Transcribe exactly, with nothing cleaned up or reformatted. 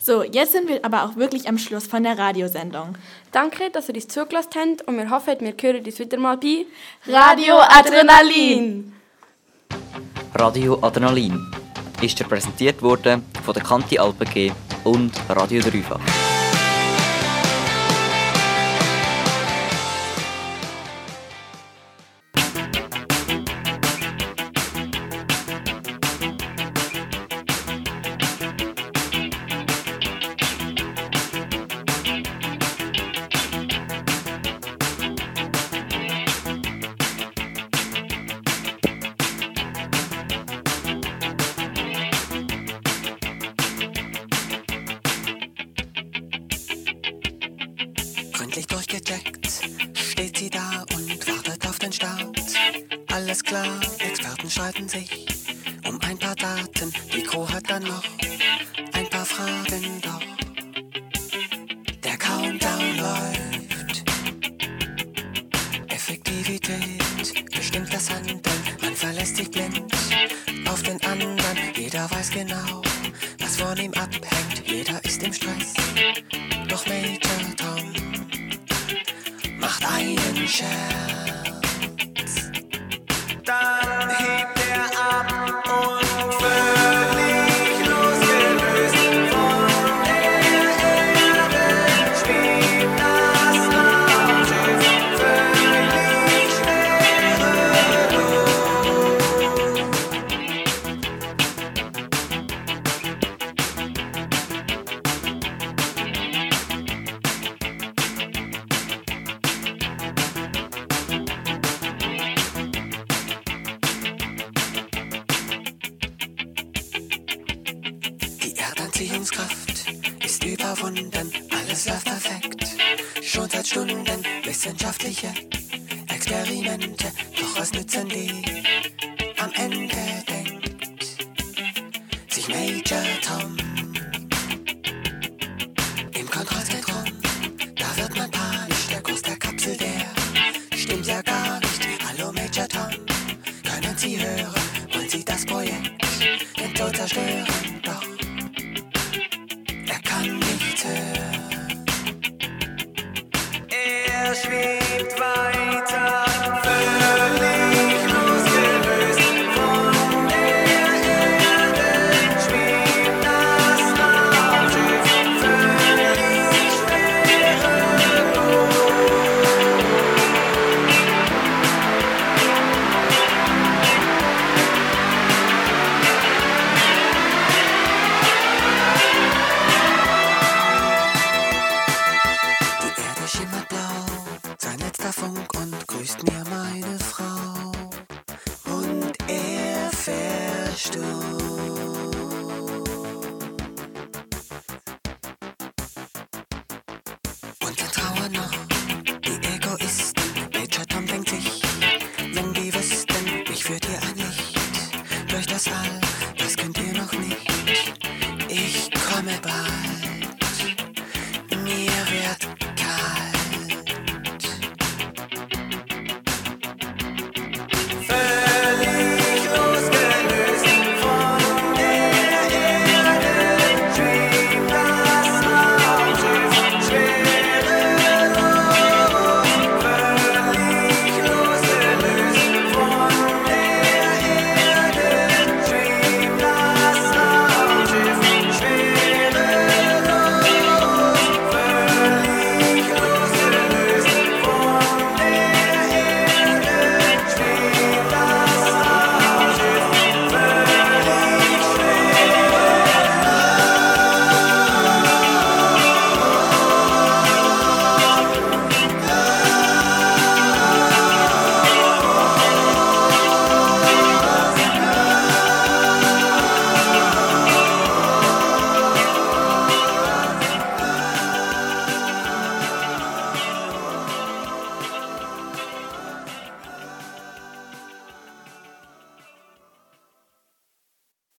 So, jetzt sind wir aber auch wirklich am Schluss von der Radiosendung. Danke, dass ihr uns zugelassen habt und wir hoffen, wir hören uns wieder mal bei Radio Adrenalin. Radio Adrenalin ist dir präsentiert worden von der Kanti Alpen G und Radio Dreifach. Gründlich durchgecheckt, steht sie da und wartet auf den Start. Alles klar, Experten streiten sich um ein paar Daten. Die Crew hat dann noch ein paar Fragen, doch der Countdown läuft. Effektivität bestimmt das Handeln, man verlässt sich blind auf den anderen. Jeder weiß genau, was von ihm abhängt, jeder ist im Stress. Doch Major Tom macht einen Scherz. Dann hebt er ab und völlig losgelöst von der Erde schwebt das Raumschiff völlig schwerelos. Anziehungskraft ist überwunden, alles läuft perfekt. Schon seit Stunden wissenschaftliche Experimente, doch was nützen die? Am Ende denkt sich Major Tom im Kontrollzentrum. Da wird man panisch, der Kurs der Kapsel, der stimmt ja gar nicht. Hallo Major Tom, können Sie hören? Wollen Sie das Projekt endlos zerstören? Doch nichts hören. Er schwebt weiter, völlig losgelöst von der Erde, schwebt das Raumschiff völlig schwerelos. Funk und grüßt mir meine Frau und er verstummt. Und dann trauern noch die Egoisten. Major Tom denkt sich, wenn die wüssten, mich führt ihr ein Licht durch das All, das könnt ihr noch nicht. Ich komme bald.